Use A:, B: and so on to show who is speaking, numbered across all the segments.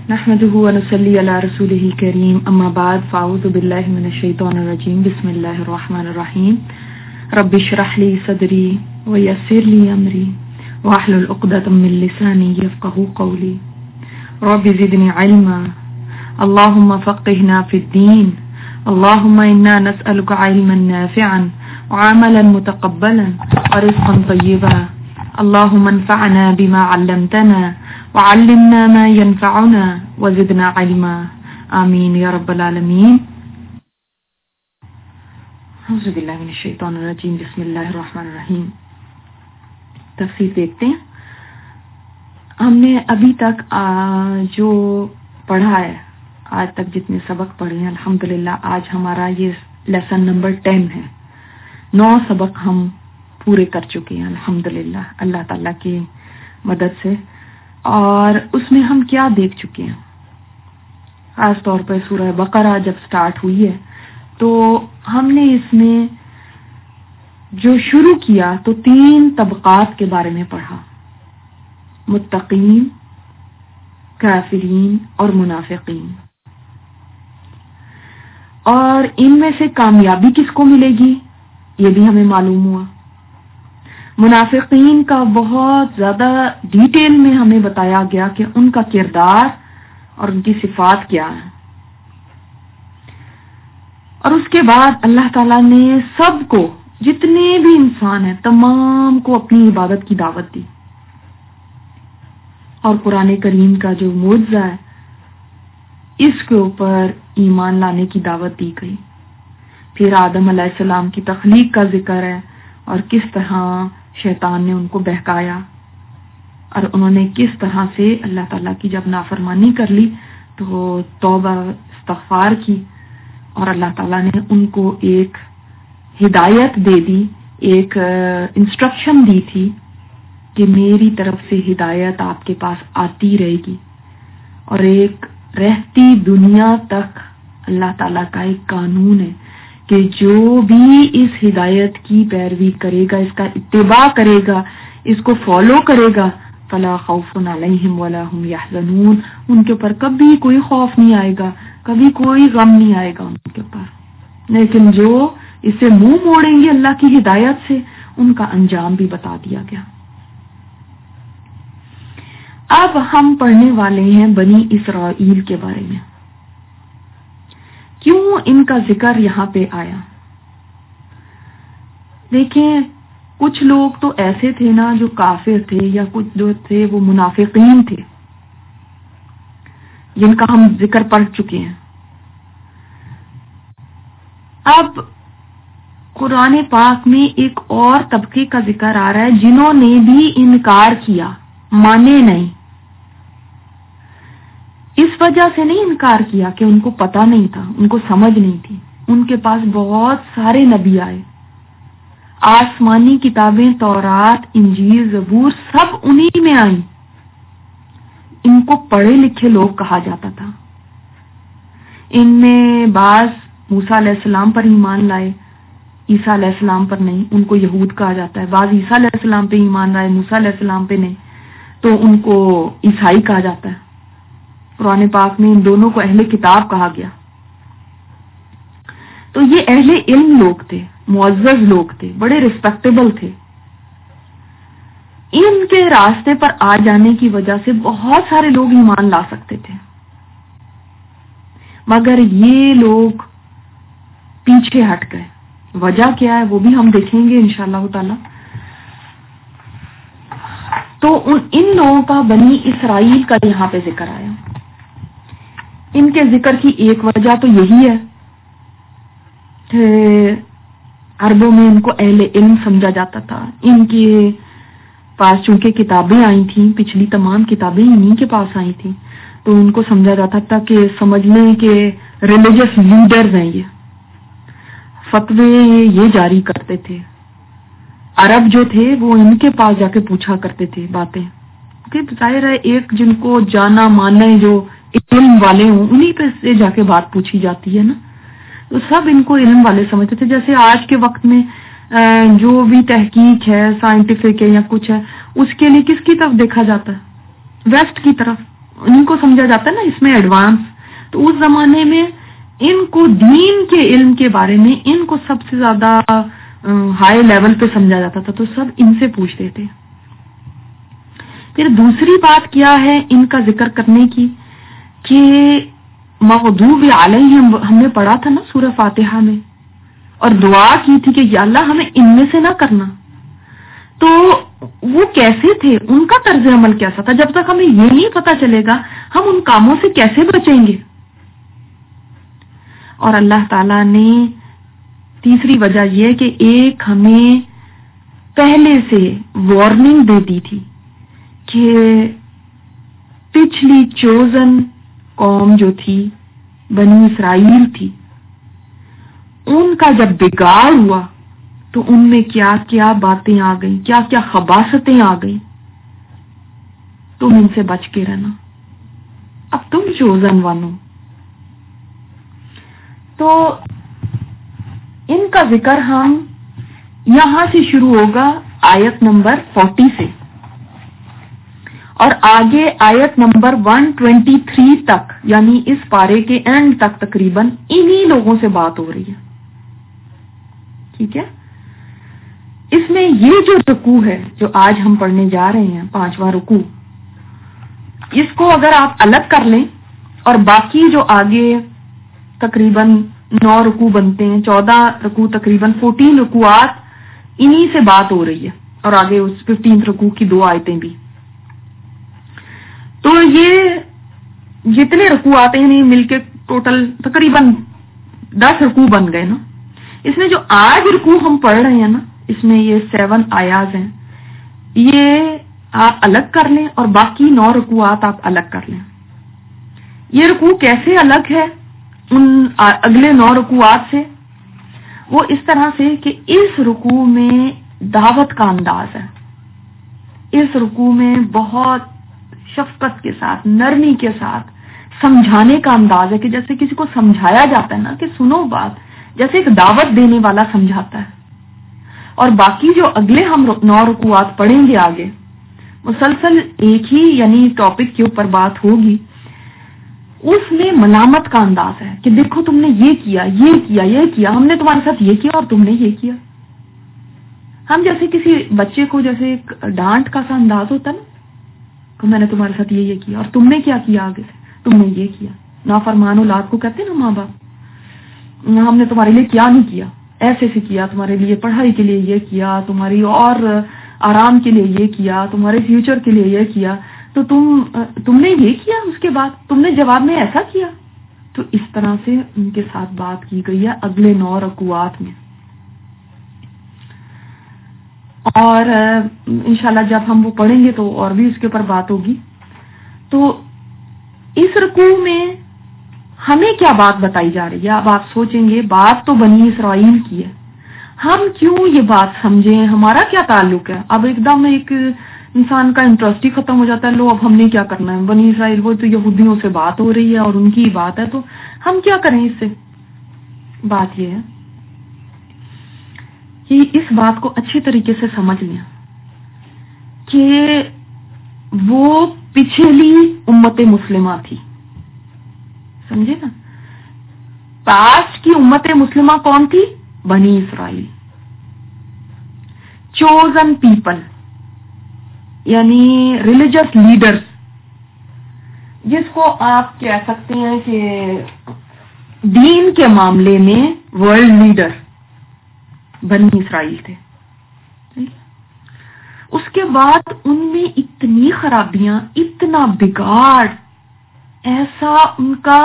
A: نحمده ونصلي على رسوله الكريم اما بعد فاعوذ بالله من الشيطان الرجيم بسم الله الرحمن الرحيم رب اشرح لي صدري ويسر لي امري واحلل عقدة من لساني يفقهوا قولي رب زدني علما اللهم فقهنا في الدين اللهم انا نسألك علما نافعا وعملا متقبلا ورزقا طيبا اللهم انفعنا بما علمتنا وعلمنا ما ينفعنا وزدنا علما آمین یا رب العالمین. اعوذ باللہ من الشیطان الرجیم بسم اللہ الرحمن الرحیم. تفسیر دیکھتے ہیں. ہم نے ابھی تک جو پڑھا ہے آج تک جتنے سبق پڑھے ہیں الحمدللہ آج ہمارا یہ لیسن نمبر 10 ہے. 9 سبق ہم پورے کر چکے ہیں الحمدللہ اللہ تعالیٰ کی مدد سے. اور اس میں ہم کیا دیکھ چکے ہیں؟ خاص طور پر سورہ بقرہ جب سٹارٹ ہوئی ہے تو ہم نے اس میں جو شروع کیا تو 3 طبقات کے بارے میں پڑھا: متقین، کافرین اور منافقین. اور ان میں سے کامیابی کس کو ملے گی یہ بھی ہمیں معلوم ہوا. منافقین کا بہت زیادہ ڈیٹیل میں ہمیں بتایا گیا کہ ان کا کردار اور ان کی صفات کیا ہے. اور اس کے بعد اللہ تعالیٰ نے سب کو، جتنے بھی انسان ہیں تمام کو اپنی عبادت کی دعوت دی. اور قرآن کریم کا جو معجزہ ہے اس کے اوپر ایمان لانے کی دعوت دی گئی. پھر آدم علیہ السلام کی تخلیق کا ذکر ہے اور کس طرح شیطان نے ان کو بہکایا اور انہوں نے کس طرح سے اللہ تعالیٰ کی جب نافرمانی کر لی تو توبہ استغفار کی اور اللہ تعالیٰ نے ان کو ایک ہدایت دے دی، ایک انسٹرکشن دی تھی کہ میری طرف سے ہدایت آپ کے پاس آتی رہے گی. اور ایک رہتی دنیا تک اللہ تعالیٰ کا ایک قانون ہے کہ جو بھی اس ہدایت کی پیروی کرے گا، اس کا اتباع کرے گا، اس کو فالو کرے گا، فلا خوف علیہم ولا هم یحزنون، ان کے اوپر کبھی کوئی خوف نہیں آئے گا، کبھی کوئی غم نہیں آئے گا ان کے اوپر. لیکن جو اس سے منہ موڑیں گے اللہ کی ہدایت سے ان کا انجام بھی بتا دیا گیا. اب ہم پڑھنے والے ہیں بنی اسرائیل کے بارے میں. کیوں ان کا ذکر یہاں پہ آیا؟ دیکھیں کچھ لوگ تو ایسے تھے نا جو کافر تھے، یا کچھ جو تھے وہ منافقین تھے جن کا ہم ذکر پڑھ چکے ہیں. اب قرآن پاک میں ایک اور طبقے کا ذکر آ رہا ہے جنہوں نے بھی انکار کیا، مانے نہیں. اس وجہ سے نہیں انکار کیا کہ ان کو پتہ نہیں تھا، ان کو سمجھ نہیں تھی. ان کے پاس بہت سارے نبی آئے، آسمانی کتابیں تورات، انجیل، زبور سب انہی میں آئیں. ان کو پڑھے لکھے لوگ کہا جاتا تھا. ان میں بعض موسیٰ علیہ السلام پر ایمان لائے، عیسیٰ علیہ السلام پر نہیں، ان کو یہود کہا جاتا ہے. بعض عیسیٰ علیہ السلام پہ ایمان لائے، موسیٰ علیہ السلام پہ نہیں، تو ان کو عیسائی کہا جاتا ہے. قرآن پاک میں ان دونوں کو اہل کتاب کہا گیا. تو یہ اہل علم لوگ تھے، معزز لوگ تھے، بڑے ریسپیکٹیبل تھے. ان کے راستے پر آ جانے کی وجہ سے بہت سارے لوگ ایمان لا سکتے تھے، مگر یہ لوگ پیچھے ہٹ گئے. وجہ کیا ہے وہ بھی ہم دیکھیں گے انشاءاللہ تعالی. تو ان لوگوں کا بنی اسرائیل کا یہاں پہ ذکر آیا. ان کے ذکر کی ایک وجہ تو یہی ہے کہ عربوں میں ان کو اہل علم سمجھا جاتا تھا. ان کے پاس چونکہ کتابیں آئی تھیں، پچھلی تمام کتابیں انہی کے پاس آئی تھیں، تو ان کو سمجھا جاتا تھا کہ سمجھ لیں کہ ریلیجس لیڈرز ہیں. یہ فتوے یہ جاری کرتے تھے. عرب جو تھے وہ ان کے پاس جا کے پوچھا کرتے تھے باتیں، کہ ظاہر ہے ایک جن کو جانا مانے جو علم والے ہوں انہی پہ سے جا کے بات پوچھی جاتی ہے نا. تو سب ان کو علم والے سمجھتے تھے. جیسے آج کے وقت میں جو بھی تحقیق ہے، سائنٹیفک ہے یا کچھ ہے، اس کے لیے کس کی طرف دیکھا جاتا ہے؟ ویسٹ کی طرف. انہیں کو سمجھا جاتا ہے نا اس میں ایڈوانس. تو اس زمانے میں ان کو دین کے علم کے بارے میں ان کو سب سے زیادہ ہائی لیول پہ سمجھا جاتا تھا, تو سب ان سے پوچھتے تھے. پھر دوسری بات کیا ہے ان کا ذکر کرنے کی کہ مغضوب علیہم ہم نے پڑھا تھا نا سورہ فاتحہ میں, اور دعا کی تھی کہ یا اللہ ہمیں ان میں سے نہ کرنا. تو وہ کیسے تھے, ان کا طرز عمل کیسا تھا؟ جب تک ہمیں یہ نہیں پتا چلے گا ہم ان کاموں سے کیسے بچیں گے. اور اللہ تعالیٰ نے تیسری وجہ یہ کہ ایک ہمیں پہلے سے وارننگ دے دی تھی کہ پچھلی چوزن قوم جو تھی بنی اسرائیل تھی, ان کا جب بگاڑ ہوا تو ان میں کیا کیا باتیں آ گئیں, کیا کیا خباثتیں آ گئیں. تم ان سے بچ کے رہنا, اب تم چوزن ون ہو. تو ان کا ذکر ہم یہاں سے شروع ہوگا آیت نمبر 40 سے, اور آگے آیت نمبر 123 تک, یعنی اس پارے کے اینڈ تک تقریباً انہی لوگوں سے بات ہو رہی ہے. ٹھیک ہے, اس میں یہ جو رکوع ہے جو آج ہم پڑھنے جا رہے ہیں 5واں رکوع, اس کو اگر آپ الگ کر لیں اور باقی جو آگے تقریباً 9 رکوع بنتے ہیں, 14 رکوع تقریباً 14 رکوعات انہی سے بات ہو رہی ہے, اور آگے اس 15 رکوع کی 2 آیتیں بھی. تو یہ جتنے رکوعات ہیں مل کے ٹوٹل تقریباً 10 رکوع بن گئے نا. اس میں جو آج رکوع ہم پڑھ رہے ہیں نا, اس میں یہ 7 آیات ہیں, یہ آپ الگ کر لیں اور باقی 9 رکوعات آپ الگ کر لیں. یہ رکوع کیسے الگ ہے ان اگلے 9 رکوعات سے؟ وہ اس طرح سے کہ اس رکوع میں دعوت کا انداز ہے, اس رکوع میں بہت شفقت کے ساتھ, نرمی کے ساتھ سمجھانے کا انداز ہے, کہ جیسے کسی کو سمجھایا جاتا ہے نا کہ سنو بات, جیسے ایک دعوت دینے والا سمجھاتا ہے. اور باقی جو اگلے ہم 9 رکوعات پڑھیں گے آگے مسلسل ایک ہی یعنی ٹاپک کے اوپر بات ہوگی, اس میں ملامت کا انداز ہے کہ دیکھو تم نے یہ کیا, یہ کیا, یہ کیا, ہم نے تمہارے ساتھ یہ کیا اور تم نے یہ کیا. ہم جیسے کسی بچے کو جیسے ایک ڈانٹ کا سا انداز ہوتا ہے نا کہ میں نے تمہارے ساتھ یہ کیا اور تم نے کیا کیا, آگے سے تم نے یہ کیا. نافرمان اولاد کو کہتے ہیں نا ماں باپ, ہم نے تمہارے لیے کیا نہیں کیا, ایسے سے کیا, تمہارے لیے پڑھائی کے لیے یہ کیا, تمہاری اور آرام کے لیے یہ کیا, تمہارے فیوچر کے لیے یہ کیا, تو تم نے یہ کیا, اس کے بعد تم نے جواب میں ایسا کیا. تو اس طرح سے ان کے ساتھ بات کی گئی ہے اگلے 9 رکوعات میں. اور انشاءاللہ جب ہم وہ پڑھیں گے تو اور بھی اس کے اوپر بات ہوگی. تو اس رکوع میں ہمیں کیا بات بتائی جا رہی ہے؟ اب آپ سوچیں گے بات تو بنی اسرائیل کی ہے, ہم کیوں یہ بات سمجھیں, ہمارا کیا تعلق ہے؟ اب ایک دم ایک انسان کا انٹرسٹ ہی ختم ہو جاتا ہے, لو اب ہم نے کیا کرنا ہے, بنی اسرائیل وہ تو یہودیوں سے بات ہو رہی ہے اور ان کی بات ہے, تو ہم کیا کریں اس سے. بات یہ ہے کہ اس بات کو اچھے طریقے سے سمجھ لیں کہ وہ پچھلی امت مسلمہ تھی, سمجھے نا. پاسٹ کی امت مسلمہ کون تھی؟ بنی اسرائیل, چوزن پیپل, یعنی ریلیجس لیڈرز, جس کو آپ کہہ سکتے ہیں کہ دین کے معاملے میں ورلڈ لیڈر بنی اسرائیل تھے. اس کے بعد ان میں اتنی خرابیاں, اتنا بگاڑ, ایسا ان کا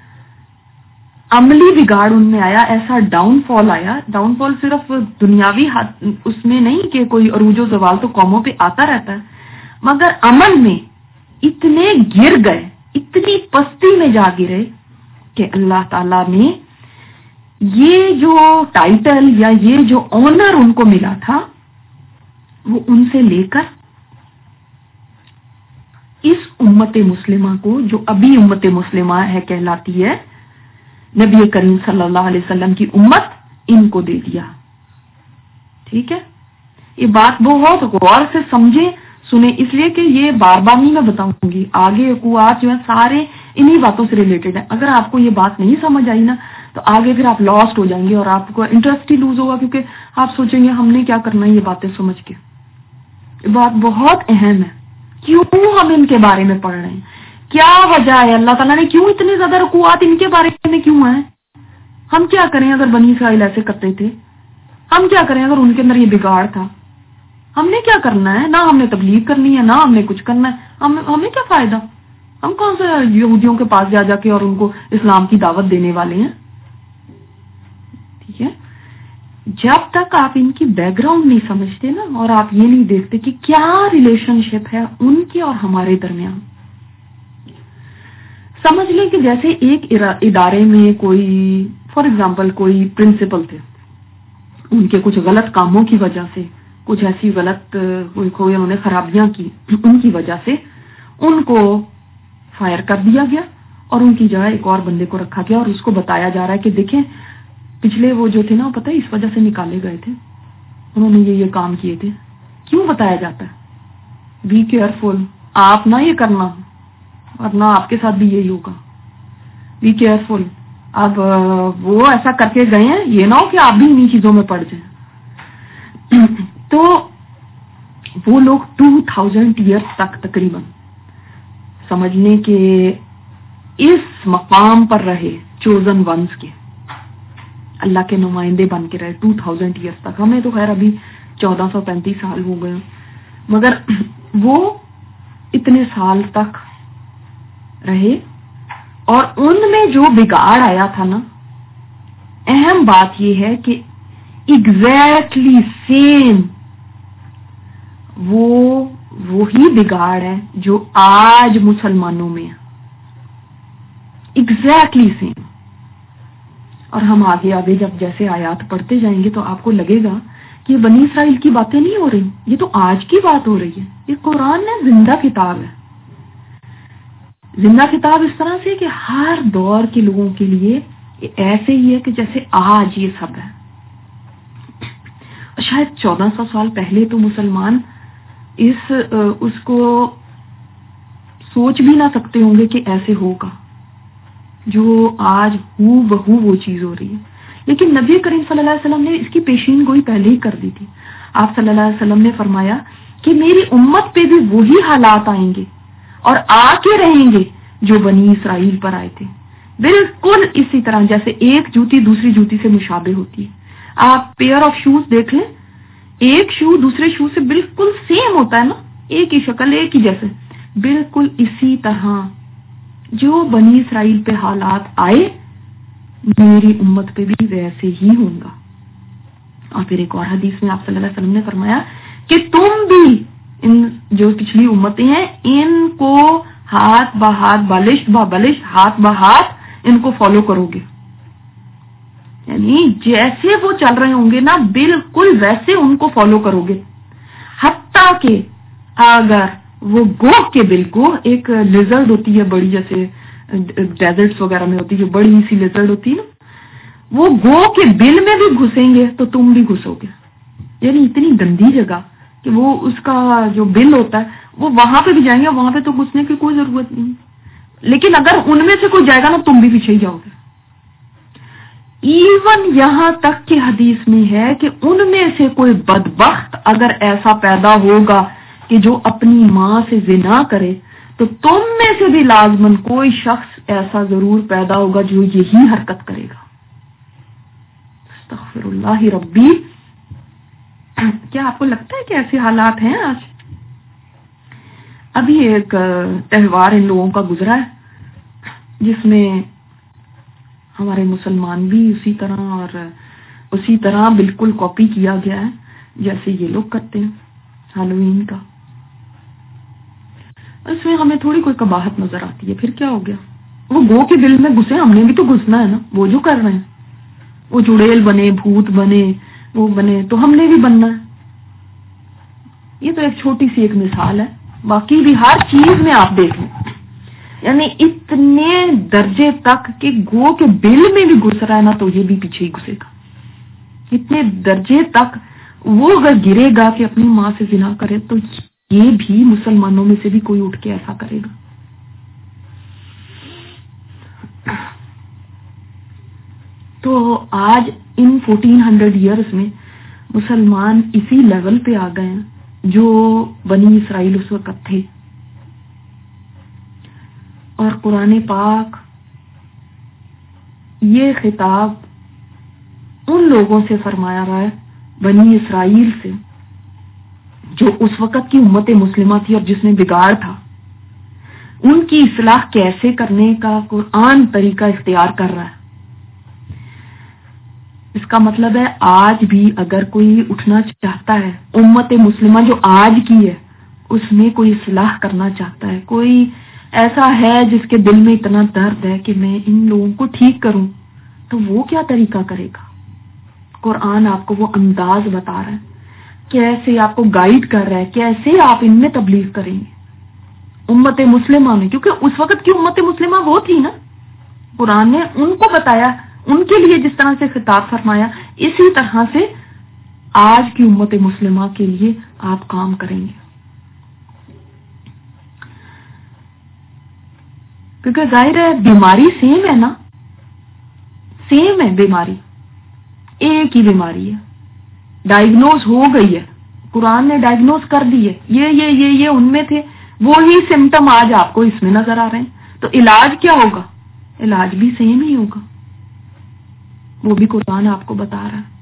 A: عملی بگاڑ ان میں آیا, ایسا ڈاؤن فال آیا. ڈاؤن فال صرف دنیاوی اس میں نہیں کہ کوئی عروج و زوال تو قوموں پہ آتا رہتا ہے, مگر عمل میں اتنے گر گئے, اتنی پستی میں جا گرے کہ اللہ تعالیٰ نے یہ جو ٹائٹل یا یہ جو آنر ان کو ملا تھا وہ ان سے لے کر اس امت مسلمہ کو, جو ابھی امت مسلمہ ہے کہلاتی ہے, نبی کریم صلی اللہ علیہ وسلم کی امت, ان کو دے دیا. ٹھیک ہے, یہ بات بہت غور سے سمجھیں, سنیں، اس لیے کہ یہ بار بار نہیں میں بتاؤں گی، آگے وقوعات جو ہیں سارے انہی باتوں سے ریلیٹڈ ہیں. اگر آپ کو یہ بات نہیں سمجھ آئی نا تو آگے پھر آپ لاسٹ ہو جائیں گے اور آپ کو انٹرسٹ ہی لوز ہوگا، کیونکہ آپ سوچیں گے ہم نے کیا کرنا ہے یہ باتیں سمجھ کے. یہ بات بہت اہم ہے. کیوں ہم ان کے بارے میں پڑھ رہے ہیں؟ کیا وجہ ہے؟ اللہ تعالیٰ نے کیوں اتنے زیادہ رکوعات ان کے بارے میں کیوں ہیں؟ ہم کیا کریں اگر بنی اسرائیل ایسے کرتے تھے؟ ہم کیا کریں اگر ان کے اندر یہ بگاڑ تھا؟ ہم نے کیا کرنا ہے؟ نہ ہم نے تبلیغ کرنی ہے، نہ ہم نے کچھ کرنا ہے. ہمیں کیا فائدہ؟ ہم کون سے یہودیوں کے پاس جا جا کے اور ان کو اسلام کی دعوت دینے والے ہیں؟ ٹھیک ہے، جب تک آپ ان کی بیک گراؤنڈ نہیں سمجھتے نا، اور آپ یہ نہیں دیکھتے کہ کیا ریلیشن شپ ہے ان کے اور ہمارے درمیان. سمجھ لیں کہ جیسے ایک ادارے میں کوئی فار ایگزامپل کوئی پرنسپل تھے، ان کے کچھ غلط کاموں کی وجہ سے، کچھ ایسی غلط کوئی انہوں نے خرابیاں کی، ان کی وجہ سے ان کو فائر کر دیا گیا اور ان کی جگہ ایک اور بندے کو رکھا گیا، اور اس کو بتایا جا رہا ہے کہ دیکھیں پچھلے وہ جو تھے نا، پتہ ہے اس وجہ سے نکالے گئے تھے، انہوں نے یہ کام کیے تھے. کیوں بتایا جاتا ہے؟ بی کیئرفل، آپ نہ یہ کرنا ورنہ آپ کے ساتھ بھی یہی ہوگا. Be careful. اب وہ ایسا کر کے گئے ہیں، یہ نہ ہو کہ آپ بھی انہیں چیزوں میں پڑ جائیں. تو وہ لوگ 2000 ایئرس تک تقریباً سمجھنے کے اس مقام پر رہے، چوزن ونس کے، اللہ کے نمائندے بن کے رہے 2000 ایئرس تک. ہمیں تو خیر ابھی 1435 سال ہو گئے، مگر وہ اتنے سال تک رہے. اور ان میں جو بگاڑ آیا تھا نا، اہم بات یہ ہے کہ ایگزیکٹلی سیم وہی بگاڑ ہے جو آج مسلمانوں میں ہے، ایگزیکٹلی سیم. اور ہم آگے آگے جب جیسے آیات پڑھتے جائیں گے تو آپ کو لگے گا کہ یہ بنی اسرائیل کی باتیں نہیں ہو رہی، یہ تو آج کی بات ہو رہی ہے. یہ قرآن ہے، زندہ کتاب ہے. زندہ کتاب اس طرح سے کہ ہر دور کے لوگوں کے لیے ایسے ہی ہے کہ جیسے آج یہ سب ہے. شاید 1400 سال پہلے تو مسلمان اس کو سوچ بھی نہ سکتے ہوں گے کہ ایسے ہوگا جو آج ہو بہو وہ چیز ہو رہی ہے. لیکن نبی کریم صلی اللہ علیہ وسلم نے اس کی پیشین گوئی پہلے ہی کر دی تھی. آپ صلی اللہ علیہ وسلم نے فرمایا کہ میری امت پہ بھی وہی حالات آئیں گے اور آ کے رہیں گے جو بنی اسرائیل پر آئے تھے، بالکل اسی طرح جیسے ایک جوتی دوسری جوتی سے مشابہ ہوتی ہے. آپ پیئر آف شوز دیکھ لیں، ایک شو دوسرے شو سے بالکل سیم ہوتا ہے نا، ایک ہی شکل، ایک ہی جیسے. بالکل اسی طرح جو بنی اسرائیل پہ حالات آئے میری امت پہ بھی ویسے ہی ہوں گا. اور پھر ایک اور حدیث میں آپ صلی اللہ علیہ وسلم نے فرمایا کہ تم بھی ان جو پچھلی امتیں ہیں ان کو ہاتھ بہاتھ بالشت بالشت ہاتھ بہاتھ ان کو فالو کرو گے. یعنی جیسے وہ چل رہے ہوں گے نا بالکل ویسے ان کو فالو کرو گے. حتیٰ کہ اگر وہ گوہ کے بل، گوہ ایک لیزرڈ ہوتی ہے بڑی، جیسے ڈیزرٹس وغیرہ میں ہوتی ہے جو بڑی سی لیزرڈ ہوتی ہے نا، وہ گوہ کے بل میں بھی گھسیں گے تو تم بھی گھسو گے. یعنی اتنی گندی جگہ کہ وہ اس کا جو بل ہوتا ہے وہ وہاں پہ بھی جائیں گے، وہاں پہ تو گھسنے کی کوئی ضرورت نہیں. لیکن اگر ان میں سے کوئی جائے گا نا تم بھی پیچھے ہی جاؤ گے. ایون یہاں تک کہ حدیث میں ہے کہ ان میں سے کوئی بدبخت اگر ایسا پیدا ہوگا کہ جو اپنی ماں سے زنا کرے تو تم میں سے بھی لازماً کوئی شخص ایسا ضرور پیدا ہوگا جو یہی حرکت کرے گا. استغفر اللہ ربی. کیا آپ کو لگتا ہے کہ ایسے حالات ہیں آج؟ ابھی ایک تہوار ان لوگوں کا گزرا ہے جس میں ہمارے مسلمان بھی اسی طرح بالکل کاپی کیا گیا ہے جیسے یہ لوگ کرتے ہیں ہالووین کا. اس میں ہمیں تھوڑی کوئی قباحت نظر آتی ہے. پھر کیا ہو گیا؟ وہ گو کے دل میں گھسے، ہم نے بھی تو گھسنا ہے نا. وہ جو کر رہے ہیں وہ چڑیل بنے، بھوت بنے، وہ بنے، تو ہم نے بھی بننا ہے. یہ تو ایک چھوٹی سی ایک مثال ہے، باقی بھی ہر چیز میں آپ دیکھ لیں. یعنی اتنے درجے تک کہ گو کے بل میں بھی گھس رہا ہے نا تو یہ بھی پیچھے ہی گھسے گا. اتنے درجے تک وہ اگر گرے گا کہ اپنی ماں سے زنا کرے تو یہ بھی مسلمانوں میں سے بھی کوئی اٹھ کے ایسا کرے گا. تو آج ان 1400 ایئرز میں مسلمان اسی لیول پہ آ گئے ہیں جو بنی اسرائیل اس وقت تھے. اور قرآن پاک یہ خطاب ان لوگوں سے فرمایا رہا ہے، بنی اسرائیل سے، جو اس وقت کی امت مسلمہ تھی اور جس میں بگاڑ تھا. ان کی اصلاح کیسے کرنے کا قرآن طریقہ اختیار کر رہا ہے. اس کا مطلب ہے آج بھی اگر کوئی اٹھنا چاہتا ہے، امت مسلمہ جو آج کی ہے اس میں کوئی اصلاح کرنا چاہتا ہے، کوئی ایسا ہے جس کے دل میں اتنا درد ہے کہ میں ان لوگوں کو ٹھیک کروں، تو وہ کیا طریقہ کرے گا؟ قرآن آپ کو وہ انداز بتا رہا ہے، کیسے آپ کو گائیڈ کر رہا ہے، کیسے آپ ان میں تبلیغ کریں گے امت مسلمہ میں. کیونکہ اس وقت کی امت مسلمہ وہ تھی نا، قرآن نے ان کو بتایا، ان کے لیے جس طرح سے خطاب فرمایا، اسی طرح سے آج کی امت مسلمہ کے لیے آپ کام کریں گے. کیونکہ ظاہر ہے بیماری سیم ہے نا، سیم ہے بیماری، ایک ہی بیماری ہے، ڈائگنوز ہو گئی ہے، قرآن نے ڈائگنوز کر دی ہے، یہ ان میں تھے، وہی سمٹم آج آپ کو اس میں نظر آ رہے ہیں. تو علاج کیا ہوگا؟ علاج بھی سیم ہی ہوگا، وہ بھی قرآن آپ کو بتا رہا ہے.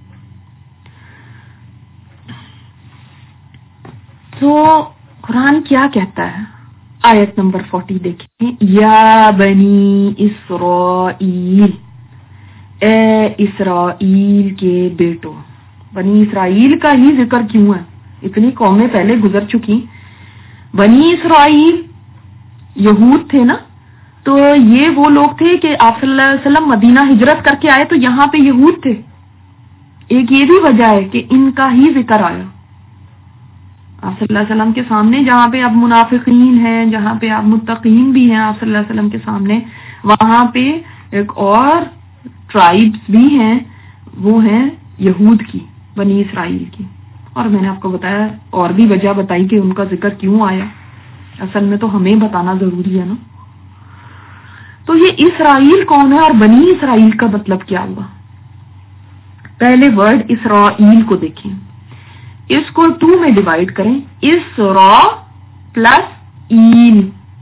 A: تو قرآن کیا کہتا ہے؟ آیت نمبر 40 دیکھیں، یا بنی اسرائیل، اے اسرائیل کے بیٹو. بنی اسرائیل کا ہی ذکر کیوں ہے؟ اتنی قومیں پہلے گزر چکی. بنی اسرائیل یہود تھے نا، تو یہ وہ لوگ تھے کہ آپ صلی اللہ علیہ وسلم مدینہ ہجرت کر کے آئے تو یہاں پہ یہود تھے. ایک یہ بھی وجہ ہے کہ ان کا ہی ذکر آیا آپ صلی اللہ علیہ وسلم کے سامنے، جہاں پہ اب منافقین ہیں، جہاں پہ اب متقین بھی ہیں آپ صلی اللہ علیہ وسلم کے سامنے، وہاں پہ ایک اور ٹرائبز بھی ہیں، وہ ہیں یہود کی، بنی اسرائیل کی. اور میں نے آپ کو بتایا اور بھی وجہ بتائی کہ ان کا ذکر کیوں آیا. اصل میں تو ہمیں بتانا ضروری ہے نا. تو یہ اسرائیل کون ہے اور بنی اسرائیل کا مطلب کیا ہوا؟ پہلے ورڈ اسرائیل کو دیکھیں، اس کو 2 میں ڈیوائڈ کریں، اسرا پلس ایل.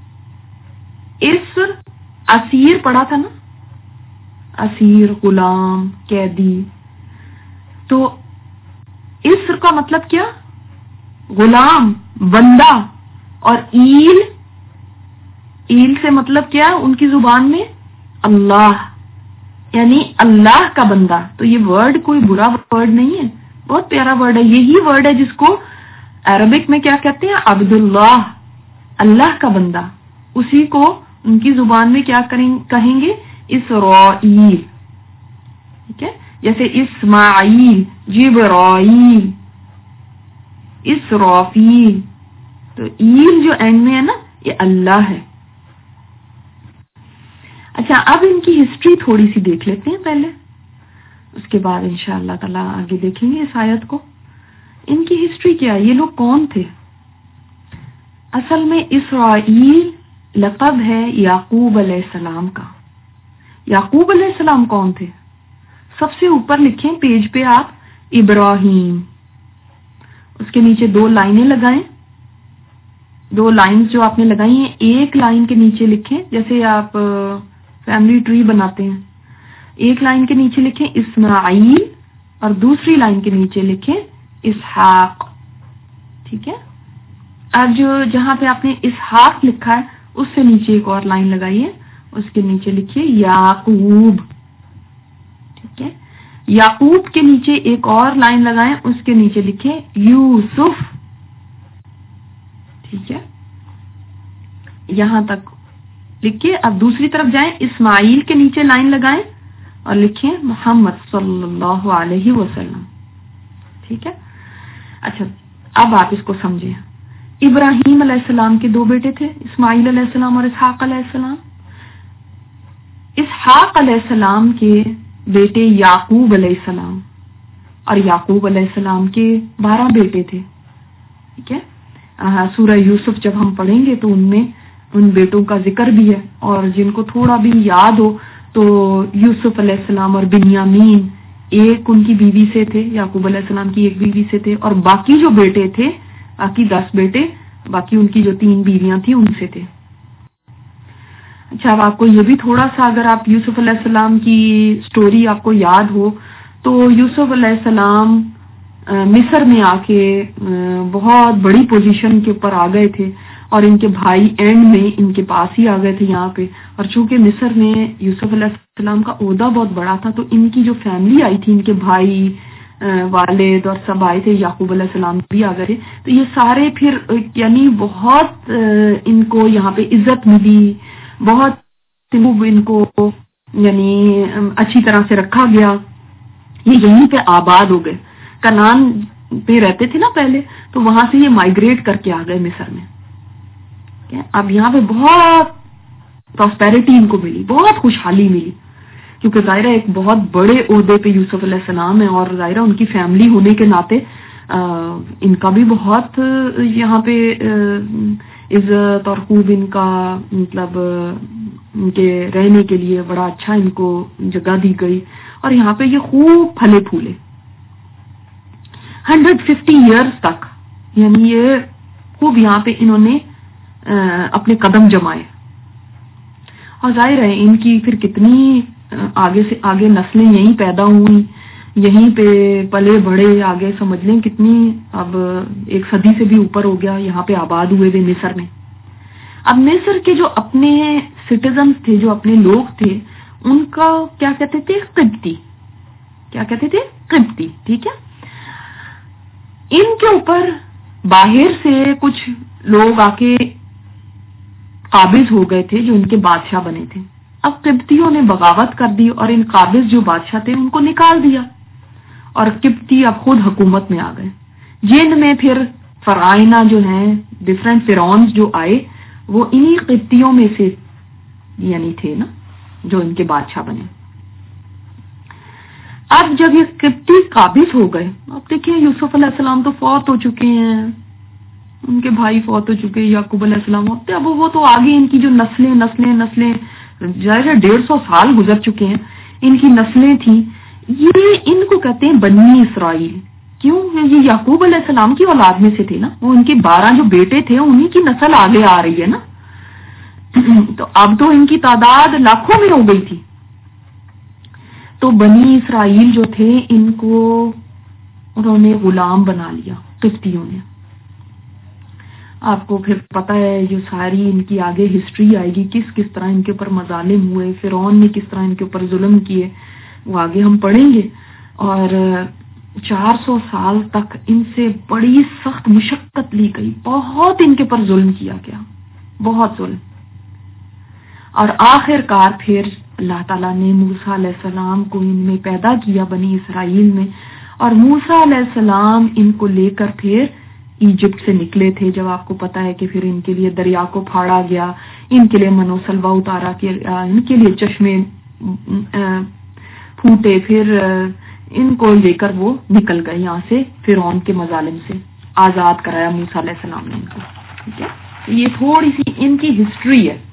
A: اسر اسیر پڑھا تھا نا، اسیر غلام قیدی. تو اسر کا مطلب کیا؟ غلام، بندہ. اور ایل، ایل سے مطلب کیا ان کی زبان میں؟ اللہ، یعنی اللہ کا بندہ. تو یہ ورڈ کوئی برا ورڈ نہیں ہے، بہت پیارا ورڈ ہے. یہی ورڈ ہے جس کو عربک میں کیا کہتے ہیں؟ عبداللہ، اللہ کا بندہ. اسی کو ان کی زبان میں کیا کہیں گے؟ اسرائیل. ٹھیک ہے، جیسے اسماعیل، جبرائیل، اسرافیل. تو ایل جو اینڈ میں ہے نا، یہ اللہ ہے. اچھا، اب ان کی ہسٹری تھوڑی سی دیکھ لیتے ہیں پہلے، اس کے بعد انشاءاللہ تعالیٰ آگے دیکھیں گے اس آیت کو. ان کی ہسٹری کیا ہے؟ یہ لوگ کون تھے؟ اصل میں اسرائیل لقب ہے یعقوب علیہ السلام کا. یعقوب علیہ السلام کون تھے؟ سب سے اوپر لکھیں پیج پہ آپ ابراہیم، اس کے نیچے 2 لائنیں لگائیں. 2 لائنز جو آپ نے لگائی ہیں، ایک لائن کے نیچے لکھیں، جیسے آپ فیملی ٹری بناتے ہیں، ایک لائن کے نیچے لکھیں اسماعیل اور دوسری لائن کے نیچے لکھیں اسحاق. ٹھیک ہے، اب جہاں پہ آپ نے اسحاق لکھا ہے اس سے نیچے ایک اور لائن لگائیے، اس کے نیچے لکھیے یعقوب. ٹھیک ہے، یعقوب کے نیچے ایک اور لائن لگائیں، اس کے نیچے لکھیں یوسف. ٹھیک ہے، یہاں تک لکھ کے اب دوسری طرف جائیں، اسماعیل کے نیچے لائن لگائیں اور لکھیں محمد صلی اللہ علیہ وسلم. ٹھیک ہے، اچھا اب آپ اس کو سمجھیں. ابراہیم علیہ السلام کے 2 بیٹے تھے، اسماعیل علیہ السلام اور اسحاق علیہ السلام. اسحاق علیہ السلام کے بیٹے یعقوب علیہ السلام، اور یعقوب علیہ السلام کے 12 بیٹے تھے. ٹھیک ہے، سورہ یوسف جب ہم پڑھیں گے تو ان میں ان بیٹوں کا ذکر بھی ہے، اور جن کو تھوڑا بھی یاد ہو تو یوسف علیہ السلام اور بنیامین ایک ان کی بیوی سے تھے، یعقوب علیہ السلام کی ایک بیوی سے تھے، اور باقی جو بیٹے تھے، باقی 10 بیٹے، باقی ان کی جو 3 بیویاں تھیں ان سے تھے۔ اچھا، اب آپ کو یہ بھی تھوڑا سا، اگر آپ یوسف علیہ السلام کی سٹوری آپ کو یاد ہو تو یوسف علیہ السلام مصر میں آ کے بہت بڑی پوزیشن کے اوپر آ گئے تھے، اور ان کے بھائی اینڈ میں ان کے پاس ہی آ گئے تھے یہاں پہ، اور چونکہ مصر میں یوسف علیہ السلام کا عہدہ بہت بڑا تھا تو ان کی جو فیملی آئی تھی، ان کے بھائی، والد اور سب آئے تھے، یعقوب علیہ السلام بھی آ گئے تھے، تو یہ سارے پھر یعنی بہت ان کو یہاں پہ عزت ملی، بہت ان کو یعنی اچھی طرح سے رکھا گیا، یہ یہیں پہ آباد ہو گئے۔ کنعان پہ رہتے تھے نا پہلے، تو وہاں سے یہ مائگریٹ کر کے آ گئے مصر میں۔ اب یہاں پہ بہت پراسپیرٹی ان کو ملی، بہت خوشحالی ملی، کیونکہ ظاہرہ ایک بہت بڑے عہدے پہ یوسف علیہ السلام ہے، اور ظاہرہ ان کی فیملی ہونے کے ناطے ان کا بھی بہت یہاں پہ عزت اور خوب ان کا مطلب ان کے رہنے کے لیے بڑا اچھا ان کو جگہ دی گئی، اور یہاں پہ یہ خوب پھلے پھولے 150 ایئرز تک، یعنی یہ خوب یہاں پہ انہوں نے اپنے قدم جمائے، اور ظاہر ہے ان کی پھر کتنی آگے سے آگے نسلیں یہیں پیدا ہوئی، یہیں پہ پلے بڑھے، آگے سمجھ لیں کتنی، اب 1 صدی سے بھی اوپر ہو گیا یہاں پہ آباد ہوئے تھے مصر میں۔ اب مصر کے جو اپنے سٹیزنز تھے، جو اپنے لوگ تھے، ان کا کیا کہتے تھے؟ قبطی، کیا کہتے تھے؟ قبطی، ٹھیک ہے۔ ان کے اوپر باہر سے کچھ لوگ آ کے قابض ہو گئے تھے جو ان کے بادشاہ بنے تھے۔ اب قبطیوں نے بغاوت کر دی اور ان قابض جو بادشاہ تھے ان کو نکال دیا، اور قبطی اب خود حکومت میں آ گئے، جن میں پھر فرعونہ جو ہیں، ڈفرینٹ فرعونز جو آئے وہ انہی قبطیوں میں سے یعنی تھے نا، جو ان کے بادشاہ بنے۔ اب جب یہ قبطی قابض ہو گئے، اب دیکھیں یوسف علیہ السلام تو فوت ہو چکے ہیں، ان کے بھائی فوت ہو چکے، یعقوب علیہ السلام ہوتے، اب وہ تو آگے ان کی جو نسلیں ظاہر 150 سال گزر چکے ہیں، ان کی نسلیں تھیں، یہ ان کو کہتے ہیں بنی اسرائیل۔ کیوں؟ یہ یعقوب علیہ السلام کی اولاد میں سے تھے نا، وہ ان کے 12 جو بیٹے تھے انہی کی نسل آگے آ رہی ہے نا، تو اب تو ان کی تعداد لاکھوں میں ہو گئی تھی۔ تو بنی اسرائیل جو تھے ان کو انہوں نے غلام بنا لیا قبطیوں نے۔ آپ کو پھر پتہ ہے جو ساری ان کی آگے ہسٹری آئے گی، کس طرح ان کے اوپر مظالم ہوئے، فرعون نے کس طرح ان کے اوپر ظلم کیے، وہ آگے ہم پڑھیں گے۔ اور 400 سال تک ان سے بڑی سخت مشقت لی گئی، بہت ان کے اوپر ظلم کیا گیا، بہت ظلم، اور آخر کار پھر اللہ تعالیٰ نے موسیٰ علیہ السلام کو ان میں پیدا کیا، بنی اسرائیل میں، اور موسیٰ علیہ السلام ان کو لے کر پھر ایجپٹ سے نکلے تھے، جب آپ کو پتا ہے کہ پھر ان کے لیے دریا کو پھاڑا گیا، ان کے لیے منو سلوا اتارا گیا، ان کے لیے چشمے پھوٹے، پھر ان کو لے کر وہ نکل گئے یہاں سے، فرعون کے مظالم سے آزاد کرایا موسیٰ علیہ السلام نے ان کو، ٹھیک ہے۔ یہ تھوڑی سی ان کی ہسٹری ہے۔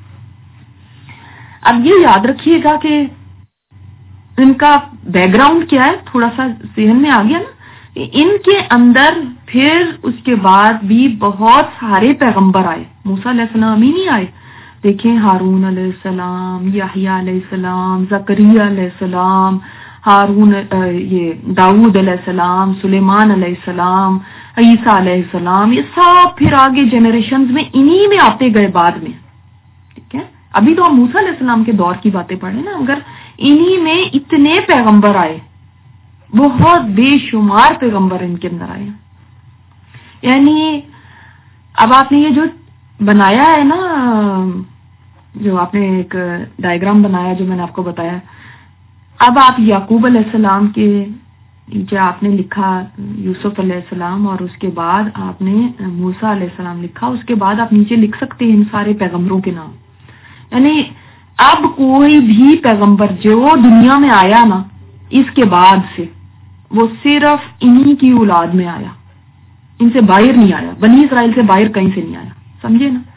A: اب یہ یاد رکھیے گا کہ ان کا بیک گراؤنڈ کیا ہے، تھوڑا سا ذہن میں آ گیا نا، ان کے اندر پھر اس کے بعد بھی بہت سارے پیغمبر آئے، موسیٰ علیہ السلام ہی نہیں آئے، دیکھیں ہارون علیہ السلام، یحییٰ علیہ السلام، زکریا علیہ السلام، یہ داؤد علیہ السلام، سلیمان علیہ السلام، عیسیٰ علیہ السلام، یہ سب پھر آگے جنریشنز میں انہی میں آتے گئے بعد میں، ٹھیک ہے۔ ابھی تو ہم موسیٰ علیہ السلام کے دور کی باتیں پڑھیں نا، اگر انہی میں اتنے پیغمبر آئے، بہت بے شمار پیغمبر ان کے اندر آئے، یعنی اب آپ نے یہ جو بنایا ہے نا، جو آپ نے ایک ڈائیگرام بنایا جو میں نے آپ کو بتایا، اب آپ یعقوب علیہ السلام کے نیچے آپ نے لکھا یوسف علیہ السلام، اور اس کے بعد آپ نے موسیٰ علیہ السلام لکھا، اس کے بعد آپ نیچے لکھ سکتے ہیں ان سارے پیغمبروں کے نام، یعنی اب کوئی بھی پیغمبر جو دنیا میں آیا نا اس کے بعد سے، وہ صرف انہی کی اولاد میں آیا، ان سے باہر نہیں آیا، بنی اسرائیل سے باہر کہیں سے نہیں آیا، سمجھے نا؟